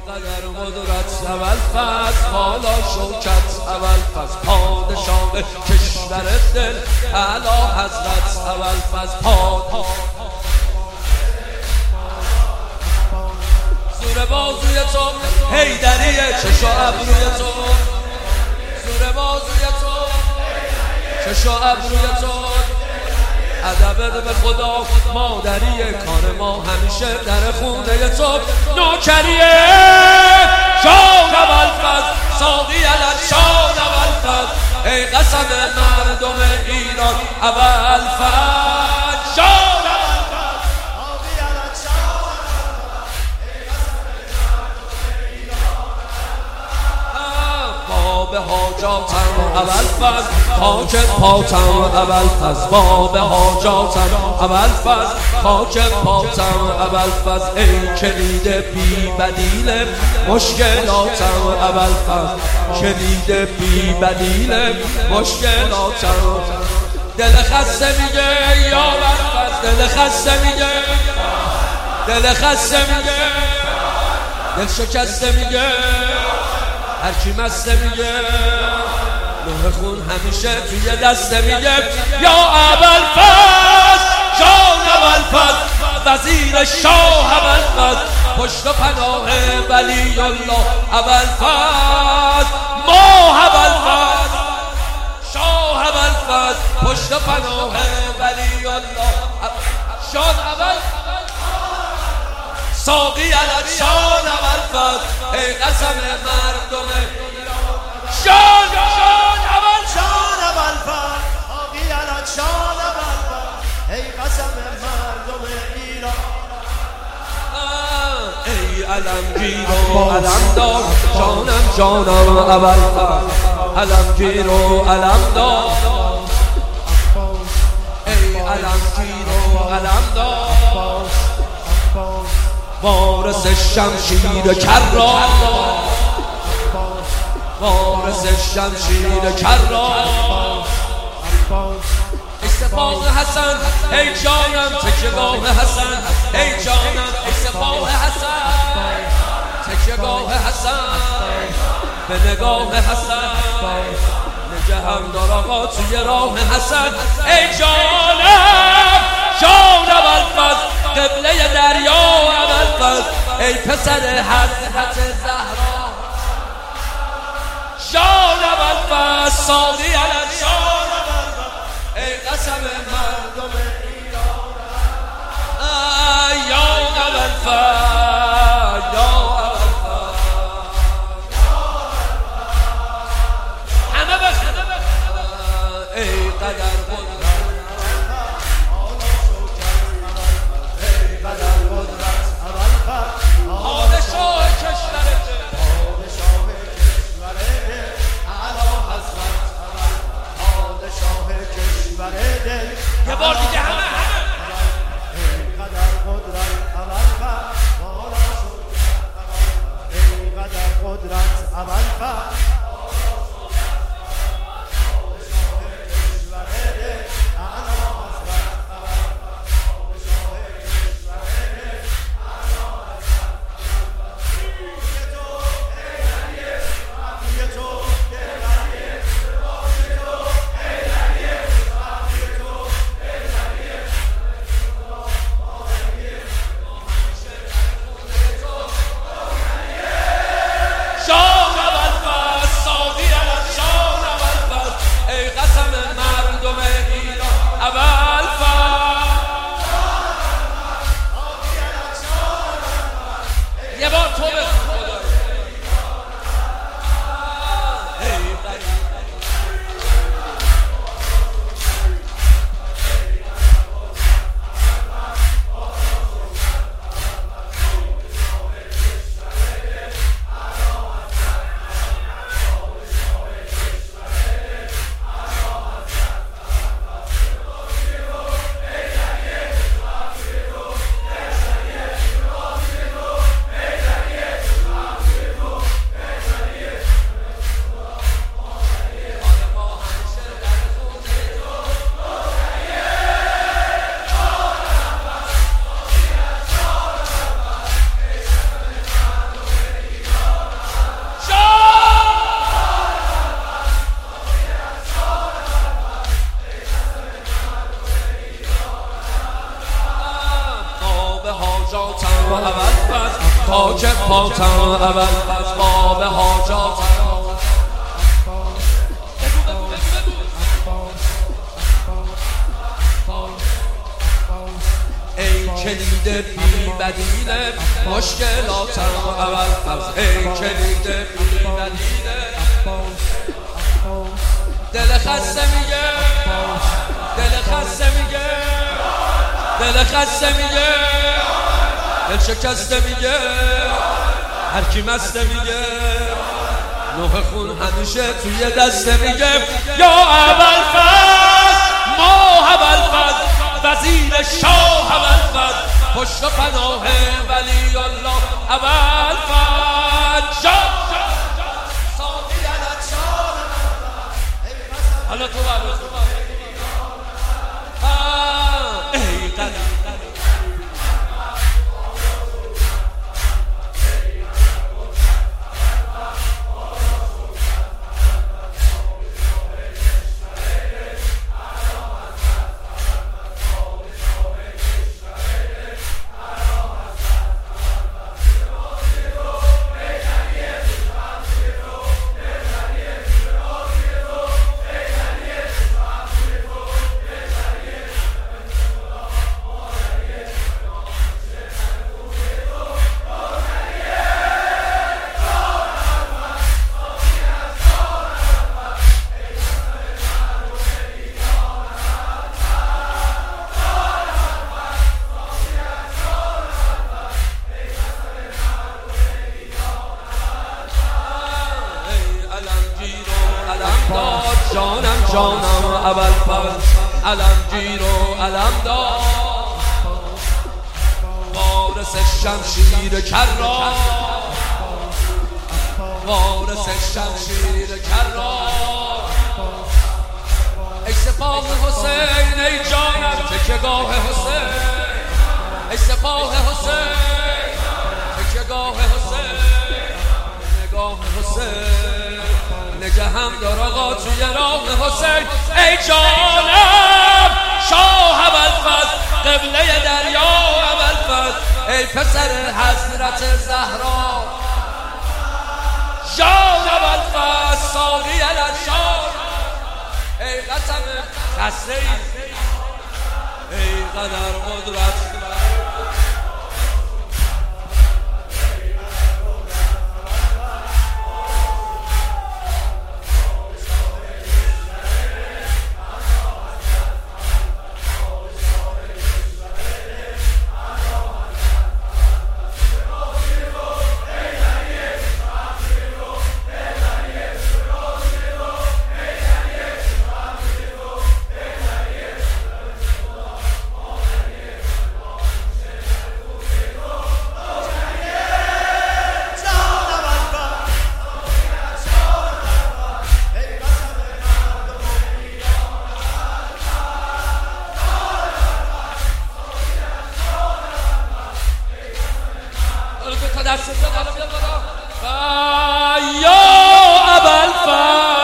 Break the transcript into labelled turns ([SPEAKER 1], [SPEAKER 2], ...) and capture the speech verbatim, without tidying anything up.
[SPEAKER 1] قدر قدرت اول فصل حالا شوکت اول فصل پادشاه کشور دل اعلی حضرت اول فصل پاد زور بازوی تو حیدریه چشا ابروی تو زور بازوی تو چشا ابروی تو ادب به خدا مادریه کار ما همیشه در خونه تو نوکریه شان ابوالفضل ساقی علت شان ابوالفضل ای قسم مردم ایران ابوالفضل شان به حاجاتم ابوالفضل خاک پاتم ابوالفضل باب حاجاتم ابوالفضل خاک پاتم ابوالفضل ای کلید بی بدیل مشکلاتم ابوالفضل کلید بی بدیل مشکلاتم دل خسته میگه یا ابوالفضل دل خسته میگه دل خسته میگه دل شکسته میگه هر کی مسته میگه نوح خون همیشه توی دسته میگه یا ابوالفضل شاه ابوالفضل وزیر شاه ابوالفضل پشت و پناه ولی الله ابوالفضل ماه ابوالفضل شاه ابوالفضل پشت و پناه ولی الله شاه ابوالفضل ساقی علت شان ابوالفضل ای قسم مردم شان شان ابوالفضل
[SPEAKER 2] شان ابوالفضل ساقی علت شان ابوالفضل ای قسم مردم ایران
[SPEAKER 1] ای علمگیر و علمدار جانم جانم ابوالفضل علمگیر و علمدار ای علمگیر و علمدار وارث شمشیر کرار وارث شمشیر کرار ای سپاه حسن ای جانم تکیهگاه حسن ای جانم ای سپاه حسن تکیهگاه حسن به نگاه حسن نگهم دار آقا توی راه حسن ای جانم شان ابوالفضل قبله دریا ابوالفضل ای پسر حضرت زهرا شان ابوالفضل ساقی علت شان ابوالفضل ای قسم مردم ایران یا ابوالفضل یا ابوالفضل همه بخ ای قدر یه بار دیگه همه همه
[SPEAKER 2] ای قدر قدرت ابوالفضل ای قدر قدرت ابوالفضل
[SPEAKER 1] یه بار تو به خاک پاتم اول از باب حاجاتم ای کلید بی بدیل مشکلاتم اول از ای کلید بی بدیل دل خسته میگه دل خسته میگه دل خسته میگه دل شکسته میگه هر کی مسته میگه نوح خون همیشه توی دسته میگه یا ابوالفضل ما ابوالفضل وزیر شاه ابوالفضل پشت و پناه ولی الله ابوالفضل جا حالا تو برو ای قلب جانم جانم ابوالفضل علمگیر و علمدار وارث شمشیر کرار وارث شمشیر کرار ای سپاه حسین ای جانم تکیه‌گاه حسین ای سپاه حسین تکیه‌گاه حسین نگاه حسین نگهم دار آقا توی راه حسین ای جانم شاه ابوالفضل قبله دریا ابوالفضل ای پسر حضرت زهرا جان ابوالفضل ساقی الانشار ای قسم خسته ای قدر قدرت یا ابوالفضل